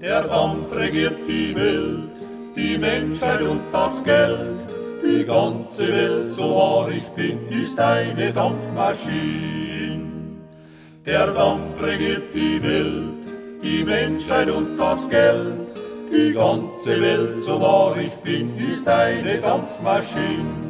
Der Dampf regiert die Welt, die Menschheit und das Geld. Die ganze Welt, so wahr ich bin, ist eine Dampfmaschine. Der Dampf regiert die Welt, die Menschheit und das Geld. Die ganze Welt, so wahr ich bin, ist eine Dampfmaschine.